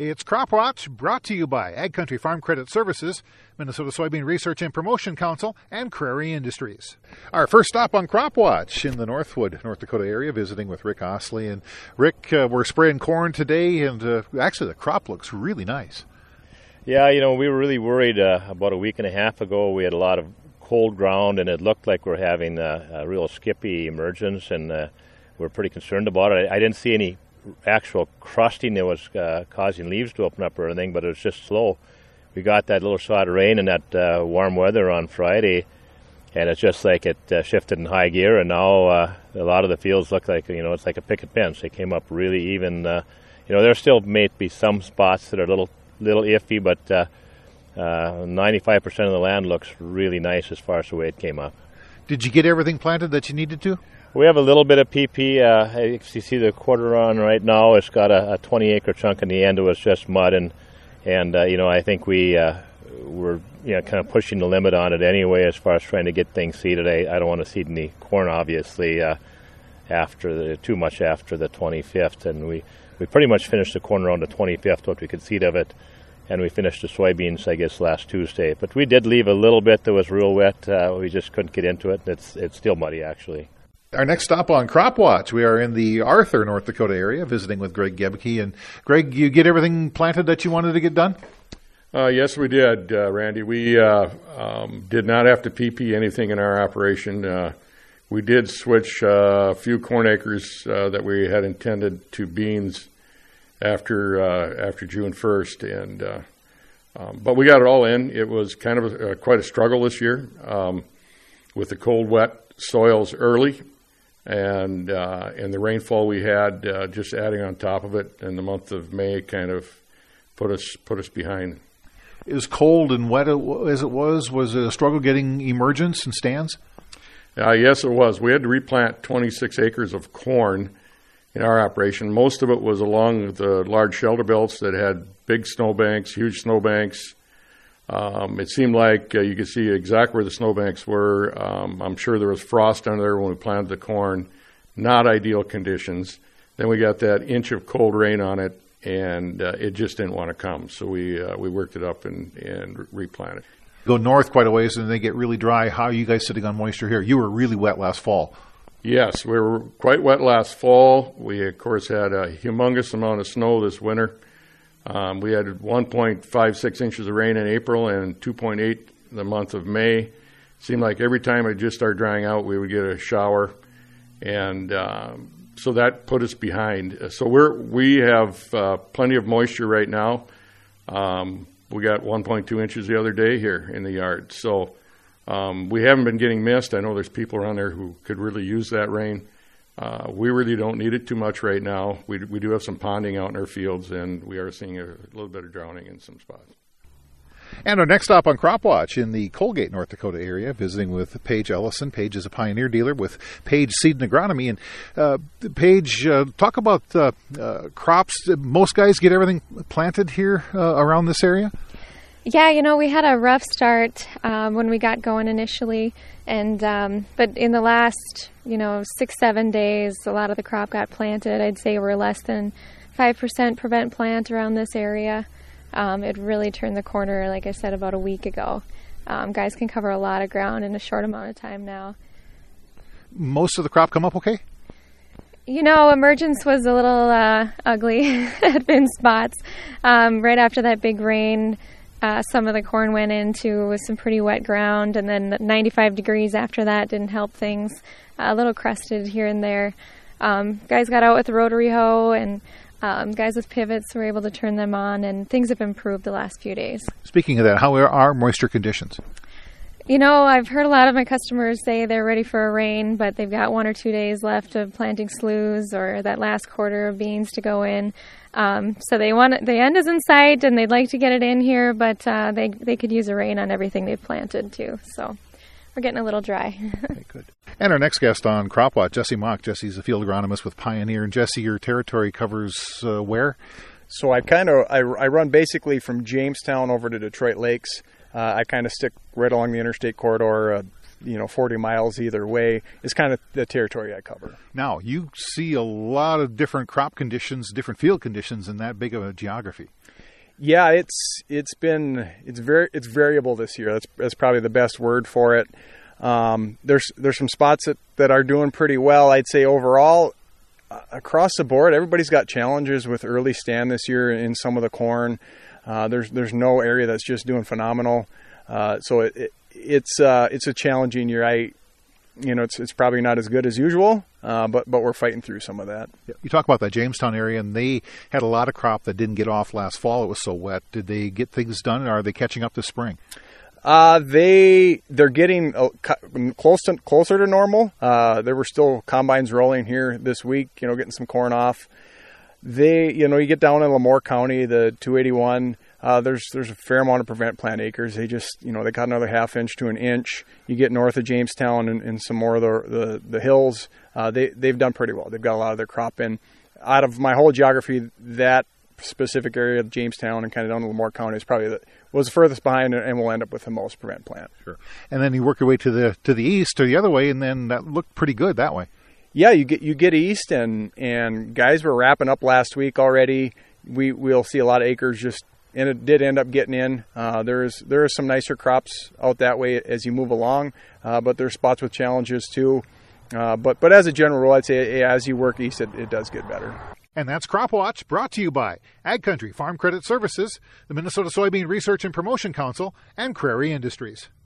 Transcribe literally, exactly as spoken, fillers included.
It's Crop Watch, brought to you by Ag Country Farm Credit Services, Minnesota Soybean Research and Promotion Council, and Crary Industries. Our first stop on Crop Watch in the Northwood, North Dakota area, visiting with Rick Osley. And Rick, uh, we're spraying corn today, and uh, actually the crop looks really nice. Yeah, you know, we were really worried uh, about a week and a half ago. We had a lot of cold ground, and it looked like we we're having a, a real skippy emergence, and uh, we we're pretty concerned about it. I, I didn't see any actual crusting that was uh, causing leaves to open up or anything, but it was just slow. We got that little shot of rain and that uh, warm weather on Friday, and it's just like it uh, shifted in high gear, and now uh, a lot of the fields look like, you know, it's like a picket fence. They came up really even. Uh, you know, there still may be some spots that are a little, little iffy, but uh, uh, ninety-five percent of the land looks really nice as far as the way it came up. Did you get everything planted that you needed to? We have a little bit of P P. Uh, if you see the quarter on right now, it's got a twenty-acre chunk in the end. It was just mud, and and uh, you know, I think we uh, were you know kind of pushing the limit on it anyway as far as trying to get things seeded. I, I don't want to seed any corn, obviously, uh, after the, too much after the twenty-fifth, and we, we pretty much finished the corn around the twenty-fifth, what we could seed of it, and we finished the soybeans, I guess, last Tuesday. But we did leave a little bit that was real wet. Uh, we just couldn't get into it. It's it's still muddy, actually. Our next stop on Crop Watch, we are in the Arthur, North Dakota area, visiting with Greg Gebke. And Greg, you get everything planted that you wanted to get done? Uh, yes, we did, uh, Randy. We uh, um, did not have to P P anything in our operation. Uh, we did switch uh, a few corn acres uh, that we had intended to beans after uh, after June first, and uh, um, but we got it all in. It was kind of a, uh, quite a struggle this year um, with the cold, wet soils early. And uh, and the rainfall we had, uh, just adding on top of it in the month of May, kind of put us put us behind. As cold and wet as it was, was it a struggle getting emergence and stands? Uh, yes, it was. We had to replant twenty-six acres of corn in our operation. Most of it was along the large shelter belts that had big snowbanks, huge snowbanks. Um, it seemed like uh, you could see exactly where the snowbanks were. Um, I'm sure there was frost under there when we planted the corn. Not ideal conditions. Then we got that inch of cold rain on it, and uh, it just didn't want to come. So we uh, we worked it up and, and replanted. Go north quite a ways, and they get really dry. How are you guys sitting on moisture here? You were really wet last fall. Yes, we were quite wet last fall. We, of course, had a humongous amount of snow this winter. Um, we had one point five six inches of rain in April and two point eight the month of May. It seemed like every time it just started drying out, we would get a shower, and um, so that put us behind. So we're we have uh, plenty of moisture right now. Um, we got one point two inches the other day here in the yard. So um, we haven't been getting mist. I know there's people around there who could really use that rain. Uh, we really don't need it too much right now. We, we do have some ponding out in our fields, and we are seeing a little bit of drowning in some spots. And our next stop on Crop Watch in the Colgate, North Dakota area, visiting with Paige Ellison. Paige is a Pioneer dealer with Paige Seed and Agronomy. And uh, Paige, uh, talk about uh, uh, crops. Most guys get everything planted here uh, around this area? Yeah, you know, we had a rough start um, when we got going initially, and um, but in the last, you know, six, seven days, a lot of the crop got planted. I'd say we're less than five percent prevent plant around this area. Um, it really turned the corner, like I said, about a week ago. Um, guys can cover a lot of ground in a short amount of time now. Most of the crop come up okay? You know, emergence was a little uh, ugly at in spots. Um, right after that big rain, Uh, some of the corn went into with some pretty wet ground, and then ninety-five degrees after that didn't help things. Uh, a little crusted here and there. Um, guys got out with the rotary hoe, and um, guys with pivots were able to turn them on, and things have improved the last few days. Speaking of that, how are our moisture conditions? You know, I've heard a lot of my customers say they're ready for a rain, but they've got one or two days left of planting sloughs or that last quarter of beans to go in. Um, so they want the end is in sight, and they'd like to get it in here, but uh, they they could use a rain on everything they've planted too. So we're getting a little dry. Okay, good. And our next guest on Crop Watch, Jesse Mock. Jesse's a field agronomist with Pioneer. And Jesse, your territory covers uh, where? So I kind of I, I run basically from Jamestown over to Detroit Lakes. Uh, I kind of stick right along the interstate corridor, uh, you know, forty miles either way is kind of the territory I cover. Now, you see a lot of different crop conditions, different field conditions in that big of a geography. Yeah, it's it's been it's very it's variable this year. That's that's probably the best word for it. Um, there's there's some spots that, that are doing pretty well. I'd say overall, uh, across the board, everybody's got challenges with early stand this year in some of the corn. Uh, there's there's no area that's just doing phenomenal. Uh, so it, it it's uh, it's a challenging year. I you know it's it's probably not as good as usual, uh, but but we're fighting through some of that. You talk about that Jamestown area, and they had a lot of crop that didn't get off last fall. It was so wet. Did they get things done, or are they catching up this spring? Uh, they they're getting uh, close to closer to normal. Uh, there were still combines rolling here this week. You know, getting some corn off. They you know you get down in Lemoore County, the two eighty-one. Uh, there's there's a fair amount of prevent plant acres. They just you know they got another half inch to an inch. You get north of Jamestown and, and some more of the the, the hills. Uh, they they've done pretty well. They've got a lot of their crop in. Out of my whole geography, that specific area of Jamestown and kind of down to Lemoore County is probably the, was the furthest behind, and will end up with the most prevent plant. Sure. And then you work your way to the to the east or the other way, and then that looked pretty good that way. Yeah, you get you get east, and and guys were wrapping up last week already. We we'll see a lot of acres just. And it did end up getting in. Uh, there's there are some nicer crops out that way as you move along, uh, but there's spots with challenges too. Uh, but but as a general rule, I'd say as you work east, it, it does get better. And that's Crop Watch, brought to you by Ag Country Farm Credit Services, the Minnesota Soybean Research and Promotion Council, and Crary Industries.